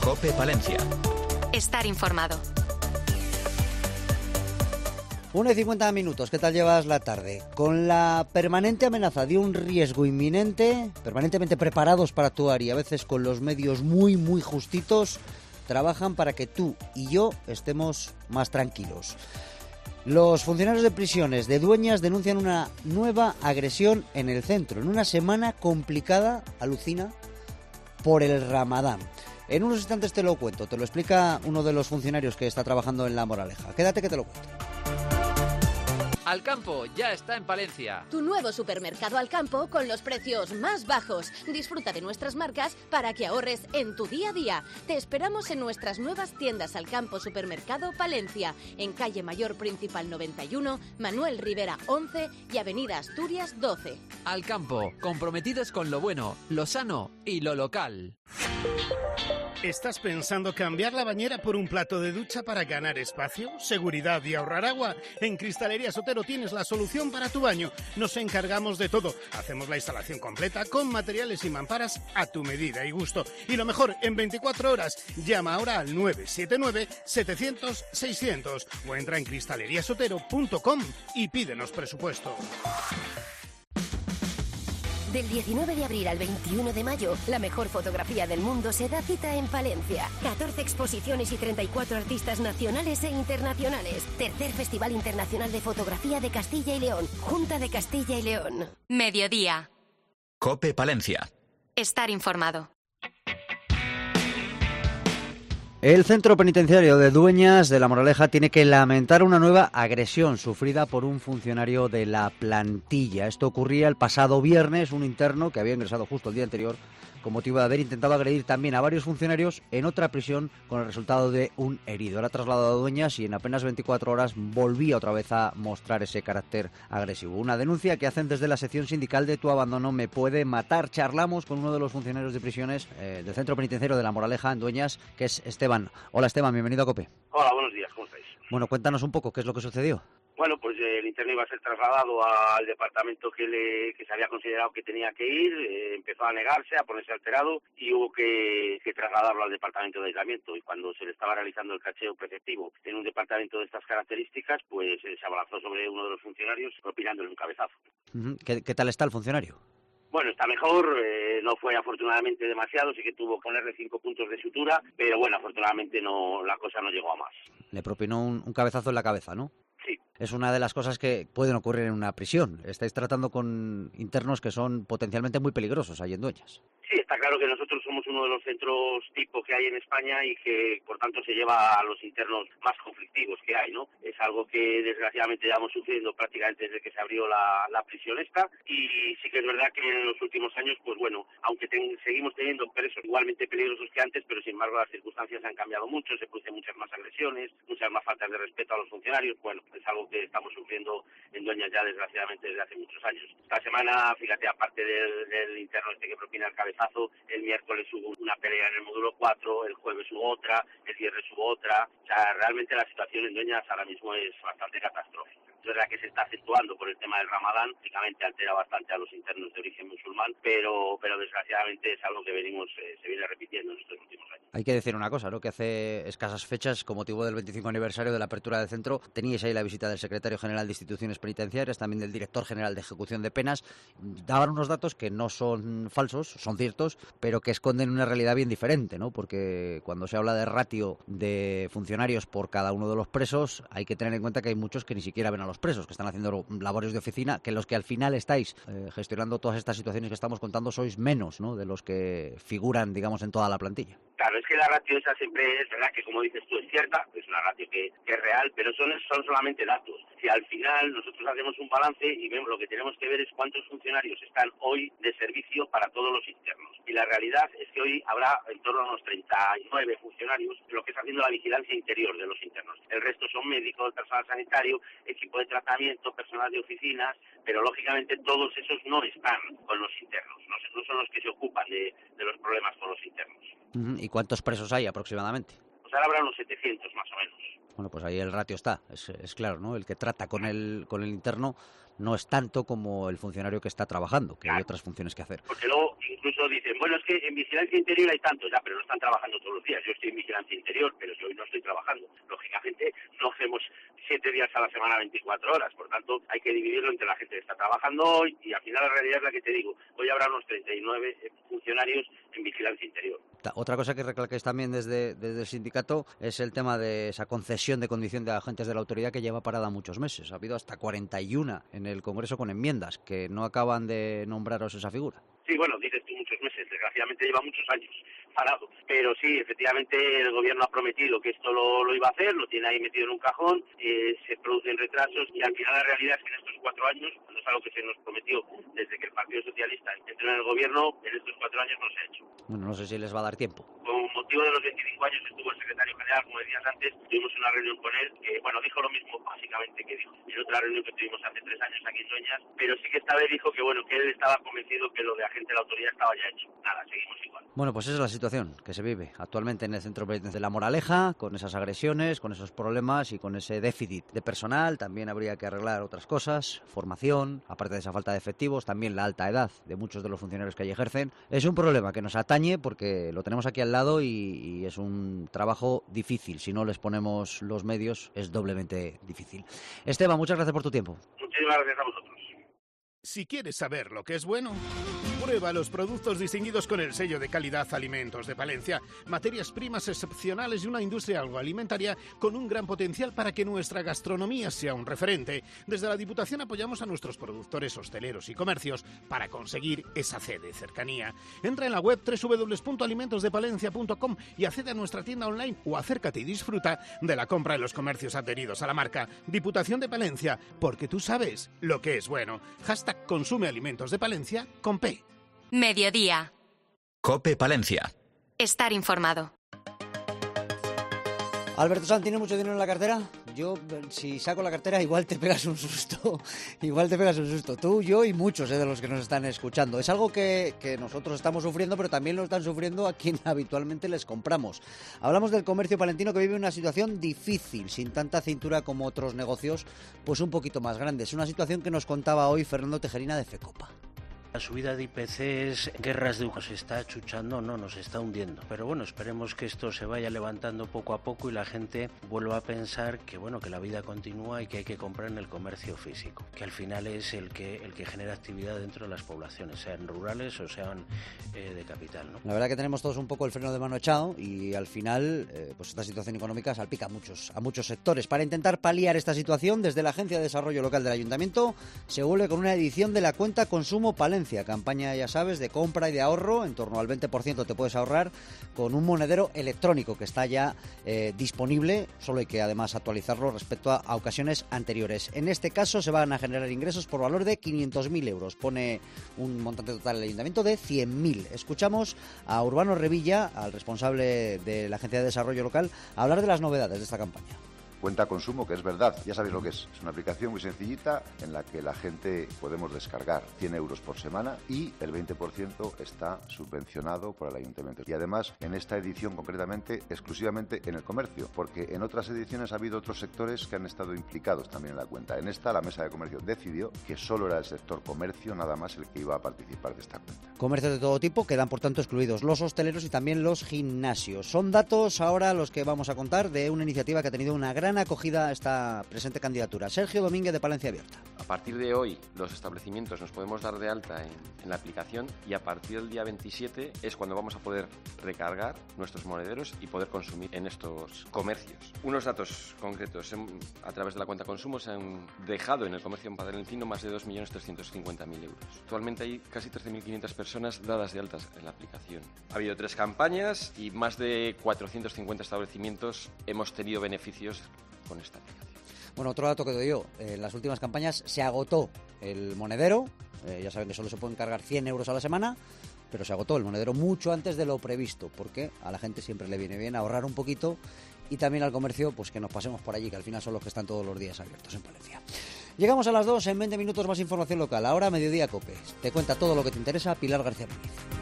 COPE Palencia. Estar informado. 1:50. ¿Qué tal llevas la tarde? Con la permanente amenaza de un riesgo inminente, permanentemente preparados para actuar y a veces con los medios muy justitos, trabajan para que tú y yo estemos más tranquilos. Los funcionarios de prisiones de Dueñas denuncian una nueva agresión en el centro, en una semana complicada, alucina, por el Ramadán. En unos instantes te lo cuento, te lo explica uno de los funcionarios que está trabajando en La Moraleja. Quédate que te lo cuento. Alcampo ya está en Palencia. Tu nuevo supermercado Alcampo con los precios más bajos. Disfruta de nuestras marcas para que ahorres en tu día a día. Te esperamos en nuestras nuevas tiendas Alcampo Supermercado Palencia, en calle Mayor Principal 91, Manuel Rivera 11 y Avenida Asturias 12. Alcampo, comprometidos con lo bueno, lo sano y lo local. ¿Estás pensando cambiar la bañera por un plato de ducha para ganar espacio, seguridad y ahorrar agua? En Cristalería Sotero tienes la solución para tu baño. Nos encargamos de todo. Hacemos la instalación completa con materiales y mamparas a tu medida y gusto. Y lo mejor, en 24 horas. Llama ahora al 979-700-600 o entra en cristaleriasotero.com y pídenos presupuesto. Del 19 de abril al 21 de mayo, la mejor fotografía del mundo se da cita en Palencia. 14 exposiciones y 34 artistas nacionales e internacionales. Tercer Festival Internacional de Fotografía de Castilla y León. Junta de Castilla y León. Mediodía. COPE Palencia. Estar informado. El centro penitenciario de Dueñas de La Moraleja tiene que lamentar una nueva agresión sufrida por un funcionario de la plantilla. Esto ocurría el pasado viernes, un interno que había ingresado justo el día anterior con motivo de haber intentado agredir también a varios funcionarios en otra prisión con el resultado de un herido. Era trasladado a Dueñas y en apenas 24 horas volvía otra vez a mostrar ese carácter agresivo. Una denuncia que hacen desde la sección sindical de Tu Abandono Me Puede Matar. Charlamos con uno de los funcionarios de prisiones del centro penitenciario de La Moraleja en Dueñas, que es Esteban. Hola Esteban, bienvenido a COPE. Hola, buenos días, ¿cómo estáis? Bueno, cuéntanos un poco qué es lo que sucedió. Bueno, pues el interno iba a ser trasladado al departamento que se había considerado que tenía que ir, empezó a negarse, a ponerse alterado y hubo que trasladarlo al departamento de aislamiento. Y cuando se le estaba realizando el cacheo preceptivo en un departamento de estas características, pues se abalanzó sobre uno de los funcionarios propinándole un cabezazo. ¿Qué tal está el funcionario? Bueno, está mejor, no fue afortunadamente demasiado, sí que tuvo que ponerle 5 puntos de sutura, pero bueno, afortunadamente la cosa no llegó a más. Le propinó un cabezazo en la cabeza, ¿no? Sí. Es una de las cosas que pueden ocurrir en una prisión. Estáis tratando con internos que son potencialmente muy peligrosos ahí en Dueñas. Sí, está claro que nosotros somos uno de los centros tipo que hay en España y que, por tanto, se lleva a los internos más conflictivos que hay, ¿no? Es algo que, desgraciadamente, llevamos sufriendo prácticamente desde que se abrió la prisión esta y sí que es verdad que en los últimos años, pues bueno, aunque seguimos teniendo presos igualmente peligrosos que antes, pero sin embargo las circunstancias han cambiado mucho, se producen muchas más agresiones, muchas más faltas de respeto a los funcionarios, bueno, es algo que estamos sufriendo en Dueñas ya, desgraciadamente, desde hace muchos años. Esta semana, fíjate, aparte del interno que propina el cabezazo, el miércoles hubo una pelea en el módulo 4, el jueves hubo otra, el viernes hubo otra. O sea, realmente la situación en Dueñas ahora mismo es bastante catastrófica. Es verdad que se está acentuando por el tema del Ramadán, lógicamente altera bastante a los internos de origen musulmán, pero desgraciadamente es algo que se viene repitiendo en estos últimos años. Hay que decir una cosa, ¿no? Que hace escasas fechas, con motivo del 25 aniversario de la apertura del centro, teníais ahí la visita del secretario general de Instituciones Penitenciarias, también del director general de Ejecución de Penas. Daban unos datos que no son falsos, son ciertos, pero que esconden una realidad bien diferente, ¿no? Porque cuando se habla de ratio de funcionarios por cada uno de los presos, hay que tener en cuenta que hay muchos que ni siquiera ven a los presos, que están haciendo labores de oficina, que los que al final estáis gestionando todas estas situaciones que estamos contando sois menos, ¿no?, de los que figuran, digamos, en toda la plantilla. Claro, es que la ratio esa siempre es verdad que, como dices tú, es cierta, es una ratio que es real, pero son solamente datos. Si al final nosotros hacemos un balance y vemos, lo que tenemos que ver es cuántos funcionarios están hoy de servicio para todos los internos. Y la realidad es que hoy habrá en torno a unos 39 funcionarios lo que está haciendo la vigilancia interior de los internos. El resto son médicos, personal sanitario, equipo de tratamiento, personal de oficinas, pero lógicamente todos esos no están con los internos, no son los que se ocupan de los problemas con los internos. ¿Y cuántos presos hay aproximadamente? Pues ahora habrá unos 700 más o menos. Bueno, pues ahí el ratio está, es claro, ¿no? El que trata con el interno no es tanto como el funcionario que está trabajando, que claro, hay otras funciones que hacer. Porque luego incluso dicen, bueno, es que en vigilancia interior hay tanto, ya, pero no están trabajando todos los días. Yo estoy en vigilancia interior, pero yo hoy no estoy trabajando. Lógicamente no hacemos 7 días a la semana, 24 horas. Por tanto, hay que dividirlo entre la gente que está trabajando hoy y al final la realidad es la que te digo. Hoy habrá unos 39 funcionarios en vigilancia interior. Otra cosa que recalquéis también desde el sindicato es el tema de esa concesión de condición de agentes de la autoridad que lleva parada muchos meses. Ha habido hasta 41 en el Congreso con enmiendas que no acaban de nombraros esa figura. Sí, bueno, dices tú muchos meses, desgraciadamente lleva muchos años parado, pero sí, efectivamente el gobierno ha prometido que esto lo iba a hacer, lo tiene ahí metido en un cajón, se producen retrasos y al final la realidad es que en estos 4 años, no es algo que se nos prometió desde que el Partido Socialista entró en el gobierno, en estos 4 años no se ha hecho. Bueno, no sé si les va a dar tiempo. Con motivo de los 25 años estuvo el secretario general, como decías antes, tuvimos una reunión con él que, bueno, dijo lo mismo básicamente que dijo en otra reunión que tuvimos hace 3 años aquí en Dueñas, pero sí que esta vez dijo que, bueno, que él estaba convencido que lo de agente de la autoridad estaba ya hecho. Nada, seguimos igual. Bueno, pues esa es la situación que se vive actualmente en el Centro Penitenciario de La Moraleja, con esas agresiones, con esos problemas y con ese déficit de personal. También habría que arreglar otras cosas, formación, aparte de esa falta de efectivos, también la alta edad de muchos de los funcionarios que allí ejercen. Es un problema que nos atañe porque lo tenemos aquí al lado y es un trabajo difícil. Si no les ponemos los medios, es doblemente difícil. Esteban, muchas gracias por tu tiempo. Muchísimas gracias a vosotros. Si quieres saber lo que es bueno, prueba los productos distinguidos con el sello de calidad Alimentos de Palencia. Materias primas excepcionales y una industria agroalimentaria con un gran potencial para que nuestra gastronomía sea un referente. Desde la Diputación apoyamos a nuestros productores hosteleros y comercios para conseguir esa C de cercanía. Entra en la web www.alimentosdepalencia.com y accede a nuestra tienda online o acércate y disfruta de la compra en los comercios adheridos a la marca. Diputación de Palencia, porque tú sabes lo que es bueno. #Consume Alimentos de Palencia con P. Mediodía. COPE Palencia. Estar informado. Alberto Sanz, ¿tiene mucho dinero en la cartera? Yo, si saco la cartera, igual te pegas un susto. Igual te pegas un susto. Tú, yo y muchos de los que nos están escuchando. Es algo que nosotros estamos sufriendo, pero también lo están sufriendo a quien habitualmente les compramos. Hablamos del comercio palentino que vive una situación difícil, sin tanta cintura como otros negocios, pues un poquito más grandes. Una situación que nos contaba hoy Fernando Tejerina de FECOPA. La subida de IPCs, guerras de nos está achuchando, no, nos está hundiendo. Pero bueno, esperemos que esto se vaya levantando poco a poco y la gente vuelva a pensar que bueno, que la vida continúa y que hay que comprar en el comercio físico, que al final es el que genera actividad dentro de las poblaciones, sean rurales o sean de capital, ¿no? La verdad que tenemos todos un poco el freno de mano echado y al final pues esta situación económica salpica a muchos sectores. Para intentar paliar esta situación, desde la Agencia de Desarrollo Local del Ayuntamiento se vuelve con una edición de la cuenta Consumo Palencia. Campaña, ya sabes, de compra y de ahorro. En torno al 20% te puedes ahorrar con un monedero electrónico que está ya disponible. Solo hay que además actualizarlo respecto a ocasiones anteriores. En este caso se van a generar ingresos por valor de 500.000 euros. Pone un montante total del ayuntamiento de 100.000. Escuchamos a Urbano Revilla, al responsable de la Agencia de Desarrollo Local, a hablar de las novedades de esta campaña. Cuenta Consumo, que es verdad, ya sabéis lo que es. Es una aplicación muy sencillita en la que la gente podemos descargar 100 euros por semana y el 20% está subvencionado por el ayuntamiento. Y además, en esta edición concretamente, exclusivamente en el comercio, porque en otras ediciones ha habido otros sectores que han estado implicados también en la cuenta. En esta, la Mesa de Comercio decidió que solo era el sector comercio nada más el que iba a participar de esta cuenta. Comercios de todo tipo quedan, por tanto, excluidos los hosteleros y también los gimnasios. Son datos ahora los que vamos a contar de una iniciativa que ha tenido una gran acogida a esta presente candidatura. Sergio Domínguez, de Palencia Abierta. A partir de hoy, los establecimientos nos podemos dar de alta en la aplicación y a partir del día 27 es cuando vamos a poder recargar nuestros monederos y poder consumir en estos comercios. Unos datos concretos. A través de la cuenta consumo se han dejado en el comercio palentino más de 2.350.000 euros. Actualmente hay casi 13.500 personas dadas de altas en la aplicación. Ha habido 3 campañas y más de 450 establecimientos hemos tenido beneficios con esta aplicación. Bueno, otro dato que doy yo, en las últimas campañas se agotó el monedero, ya saben que solo se pueden cargar 100 euros a la semana, pero se agotó el monedero mucho antes de lo previsto, porque a la gente siempre le viene bien ahorrar un poquito y también al comercio, pues que nos pasemos por allí, que al final son los que están todos los días abiertos en Palencia. Llegamos a las 2, en 20 minutos más información local. Ahora Mediodía COPE. Te cuenta todo lo que te interesa Pilar García Muñiz.